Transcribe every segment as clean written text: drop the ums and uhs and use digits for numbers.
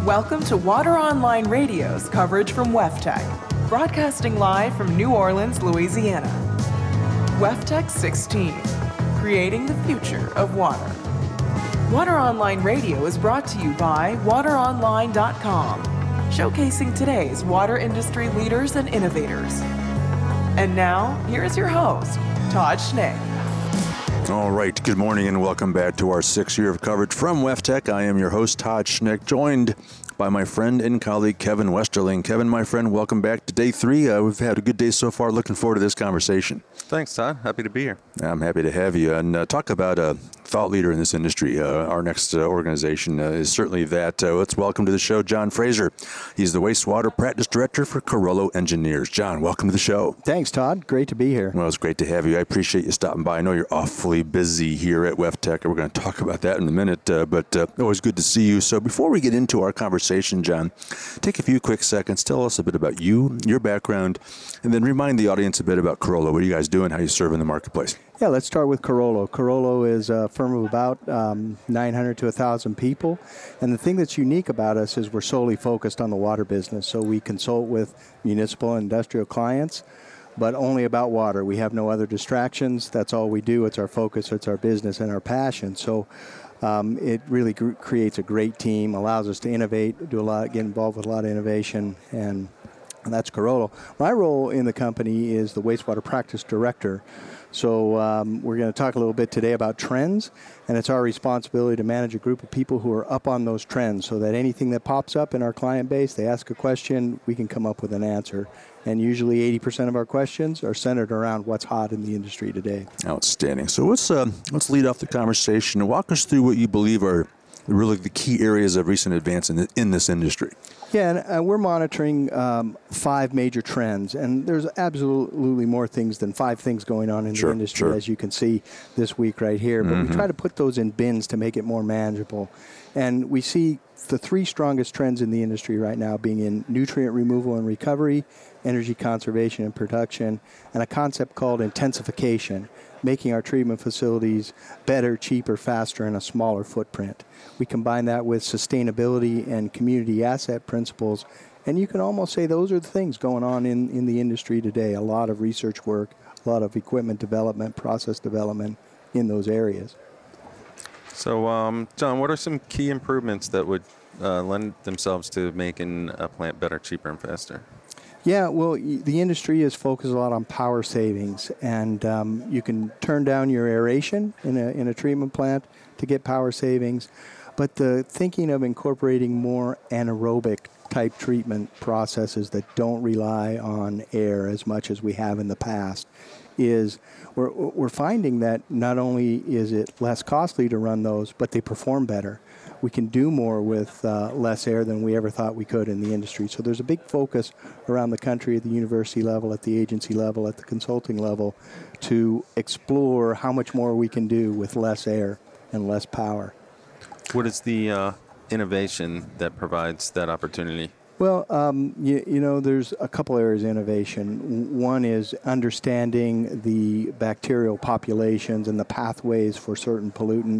Welcome to Water Online Radio's coverage from WEFTEC, broadcasting live from New Orleans, Louisiana. WEFTEC 16, creating the future of water. Water Online Radio is brought to you by wateronline.com, showcasing today's water industry leaders and innovators. And now, here's your host, Todd Schnick. All right, good morning and welcome back to our 6th year of coverage from WEFTEC. I am your host, Todd Schnick, joined by my friend and colleague, Kevin Westerling. Kevin, my friend, welcome back to day 3. We've had a good day so far. Looking forward to this conversation. Thanks, Todd. Happy to be here. I'm happy to have you. And talk about a thought leader in this industry. Our next organization is certainly that. Let's welcome to the show John Fraser. He's the Wastewater Practice Director for Carollo Engineers. John, welcome to the show. Thanks, Todd. Great to be here. Well, it's great to have you. I appreciate you stopping by. I know you're awfully busy here at WEFTEC, and we're going to talk about that in a minute, but always good to see you. So before we get into our conversation, John, take a few quick seconds. Tell us a bit about you, your background, and then remind the audience a bit about Carollo. What are you guys doing? How you serve in the marketplace? Yeah, let's start with Carollo. Carollo is a firm of about 900 to 1,000 people. And the thing that's unique about us is we're solely focused on the water business. So we consult with municipal and industrial clients, but only about water. We have no other distractions. That's all we do. It's our focus. It's our business and our passion. So it really creates a great team, allows us to innovate, get involved with a lot of innovation, and that's Carollo. My role in the company is the Wastewater Practice Director. So we're going to talk a little bit today about trends, and it's our responsibility to manage a group of people who are up on those trends so that anything that pops up in our client base, they ask a question, we can come up with an answer. And usually 80% of our questions are centered around what's hot in the industry today. Outstanding. So let's lead off the conversation and walk us through what you believe are really the key areas of recent advance in this industry. Yeah, and we're monitoring 5 major trends, and there's absolutely more things than 5 things going on in the industry, as you can see this week right here. But we try to put those in bins to make it more manageable. And we see the 3 strongest trends in the industry right now being in nutrient removal and recovery, energy conservation and production, and a concept called intensification, making our treatment facilities better, cheaper, faster, and a smaller footprint. We combine that with sustainability and community asset principles, and you can almost say those are the things going on in the industry today. A lot of research work, a lot of equipment development, process development in those areas. So, John, what are some key improvements that would lend themselves to making a plant better, cheaper, and faster? Yeah, well, the industry is focused a lot on power savings, and you can turn down your aeration in a treatment plant to get power savings. But the thinking of incorporating more anaerobic type treatment processes that don't rely on air as much as we have in the past is we're finding that not only is it less costly to run those, but they perform better. We can do more with less air than we ever thought we could in the industry. So there's a big focus around the country at the university level, at the agency level, at the consulting level to explore how much more we can do with less air and less power. What is the innovation that provides that opportunity? Well, you know, there's a couple areas of innovation. One is understanding the bacterial populations and the pathways for certain pollutant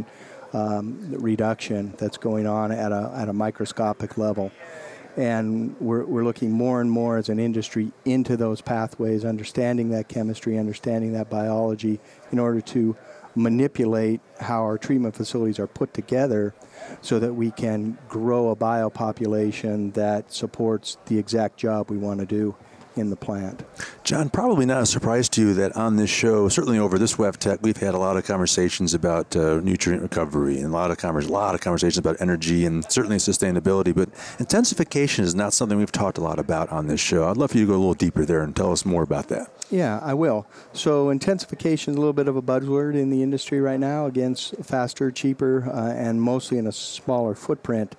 reduction that's going on at a microscopic level. And we're looking more and more as an industry into those pathways, understanding that chemistry, understanding that biology in order to manipulate how our treatment facilities are put together so that we can grow a biopopulation that supports the exact job we want to do in the plant. John, probably not a surprise to you that on this show, certainly over this WEFTEC, we've had a lot of conversations about nutrient recovery and a lot of conversations about energy and certainly sustainability, but intensification is not something we've talked a lot about on this show. I'd love for you to go a little deeper there and tell us more about that. Yeah, I will. So intensification is a little bit of a buzzword in the industry right now, against faster, cheaper, and mostly in a smaller footprint.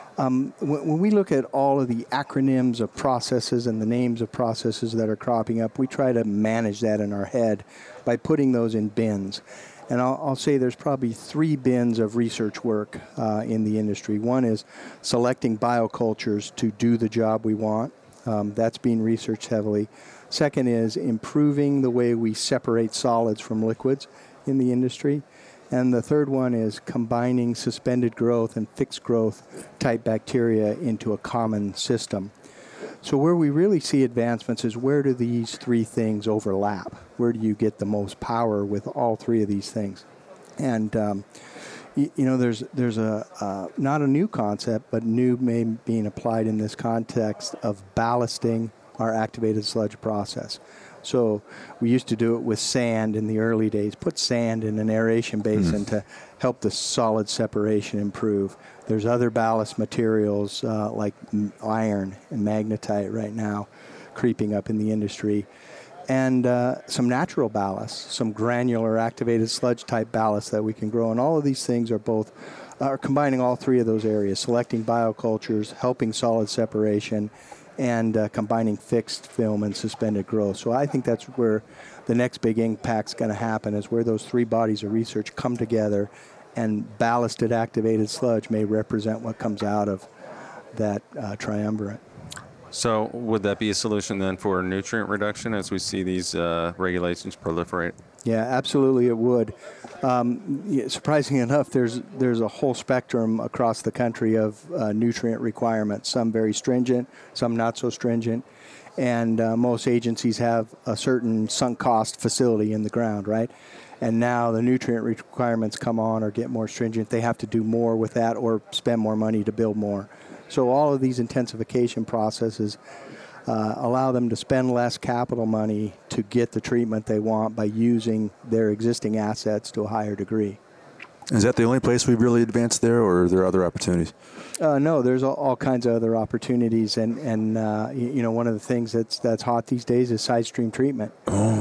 When we look at all of the acronyms of processes and the names of processes that are cropping up, we try to manage that in our head by putting those in bins. And I'll say there's probably 3 bins of research work in the industry. One is selecting biocultures to do the job we want. That's being researched heavily. Second is improving the way we separate solids from liquids in the industry. And the third one is combining suspended growth and fixed growth type bacteria into a common system. So where we really see advancements is where do these three things overlap? Where do you get the most power with all three of these things? And there's a not a new concept, but new being applied in this context of ballasting our activated sludge process. So we used to do it with sand in the early days, put sand in an aeration basin to help the solid separation improve. There's other ballast materials like iron and magnetite right now creeping up in the industry. And some natural ballast, some granular activated sludge type ballast that we can grow. And all of these things are combining all three of those areas, selecting biocultures, helping solid separation, and combining fixed film and suspended growth. So I think that's where the next big impact's going to happen, is where those three bodies of research come together, and ballasted activated sludge may represent what comes out of that triumvirate. So would that be a solution then for nutrient reduction as we see these regulations proliferate? Yeah, absolutely it would. Surprisingly enough, there's a whole spectrum across the country of nutrient requirements, some very stringent, some not so stringent. And most agencies have a certain sunk cost facility in the ground, right? And now the nutrient requirements come on or get more stringent. They have to do more with that or spend more money to build more. So all of these intensification processes allow them to spend less capital money to get the treatment they want by using their existing assets to a higher degree. Is that the only place we've really advanced there, or are there other opportunities? No, there's all kinds of other opportunities, and one of the things that's hot these days is side stream treatment.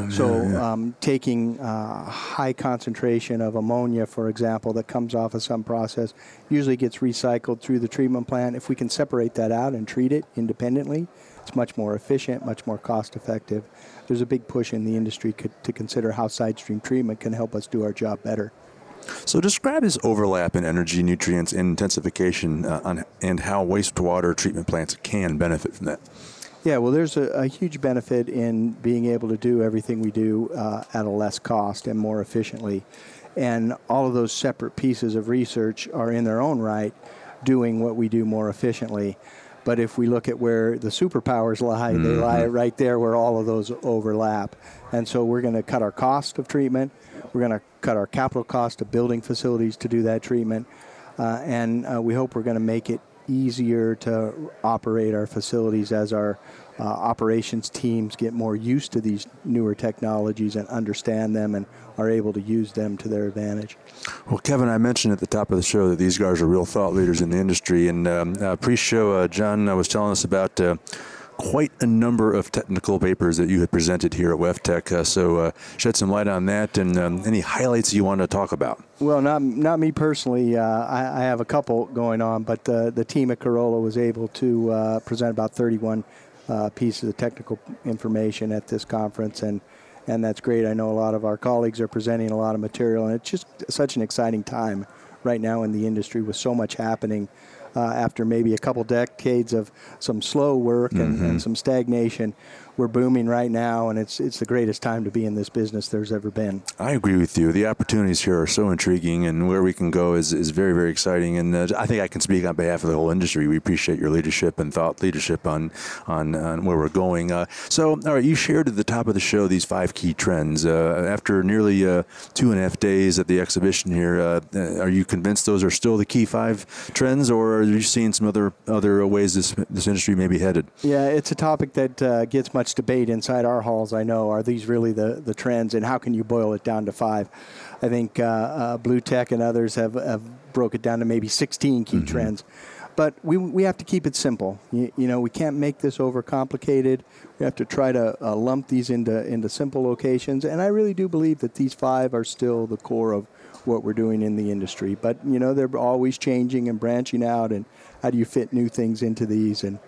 Taking high concentration of ammonia, for example, that comes off of some process, usually gets recycled through the treatment plant. If we can separate that out and treat it independently, it's much more efficient, much more cost effective. There's a big push in the industry to consider how side stream treatment can help us do our job better. So describe this overlap in energy, nutrients, and intensification and how wastewater treatment plants can benefit from that. Yeah, well, there's a huge benefit in being able to do everything we do at a less cost and more efficiently. And all of those separate pieces of research are in their own right doing what we do more efficiently. But if we look at where the superpowers lie, they lie right there where all of those overlap. And so we're going to cut our cost of treatment. We're going to cut our capital cost of building facilities to do that treatment. And we hope we're going to make it easier to operate our facilities as our operations teams get more used to these newer technologies and understand them and are able to use them to their advantage. Well, Kevin, I mentioned at the top of the show that these guys are real thought leaders in the industry. And pre-show, John was telling us about quite a number of technical papers that you had presented here at WEFTEC. So shed some light on that and any highlights you want to talk about. Well, not me personally. I have a couple going on, but the team at Corolla was able to present about 31 pieces of technical information at this conference, and that's great. I know a lot of our colleagues are presenting a lot of material, and it's just such an exciting time right now in the industry with so much happening. After maybe a couple decades of some slow work and some stagnation, we're booming right now, and it's the greatest time to be in this business there's ever been. I agree with you. The opportunities here are so intriguing, and where we can go is very, very exciting. And I think I can speak on behalf of the whole industry. We appreciate your leadership and thought leadership on where we're going. So, all right, you shared at the top of the show these 5 key trends. After nearly 2.5 days at the exhibition here, are you convinced those are still the key 5 trends, or are you seeing some other ways this industry may be headed? Yeah, it's a topic that gets much debate inside our halls, I know. Are these really the trends, and how can you boil it down to 5? I think Blue Tech and others have broke it down to maybe 16 key trends. But we have to keep it simple. You know, we can't make this overcomplicated. We have to try to lump these into simple locations. And I really do believe that these 5 are still the core of what we're doing in the industry. But, you know, they're always changing and branching out, and how do you fit new things into these? And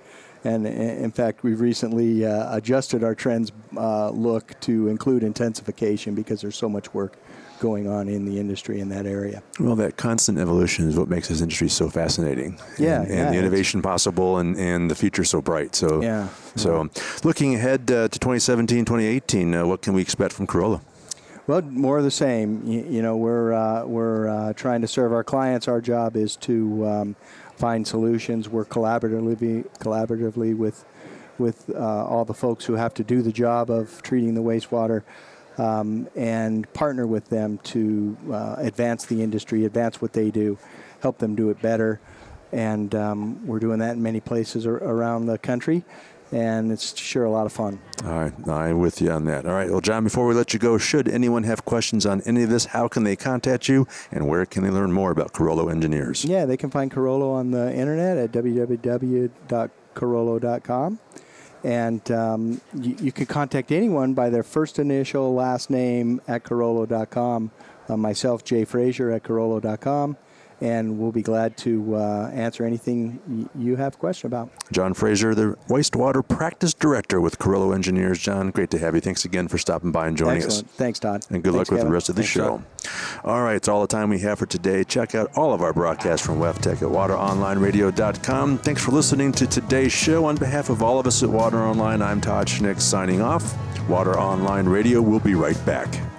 in fact, we've recently adjusted our trends look to include intensification because there's so much work going on in the industry in that area. Well, that constant evolution is what makes this industry so fascinating. Yeah. And the innovation possible and the future so bright. So looking ahead to 2017, 2018, what can we expect from Corolla? Well, more of the same. We're trying to serve our clients. Our job is to find solutions. We're collaboratively with all the folks who have to do the job of treating the wastewater, and partner with them to advance the industry, advance what they do, help them do it better. And we're doing that in many places around the country. And it's sure a lot of fun. All right, I'm with you on that. All right, well, John, before we let you go, should anyone have questions on any of this, how can they contact you, and where can they learn more about Carollo Engineers? Yeah, they can find Carollo on the internet at www.carollo.com. And you can contact anyone by their first initial, last name at Carollo.com. Myself, Jay Frazier at Carollo.com. And we'll be glad to answer anything you have a question about. John Frazier, the Wastewater Practice Director with Carollo Engineers. John, great to have you. Thanks again for stopping by and joining Excellent. us. Thanks, Todd. And good luck with the rest of the show. All right, it's all the time we have for today. Check out all of our broadcasts from WEFTEC at wateronlineradio.com. Thanks for listening to today's show. On behalf of all of us at Water Online, I'm Todd Schnick signing off. Water Online Radio will be right back.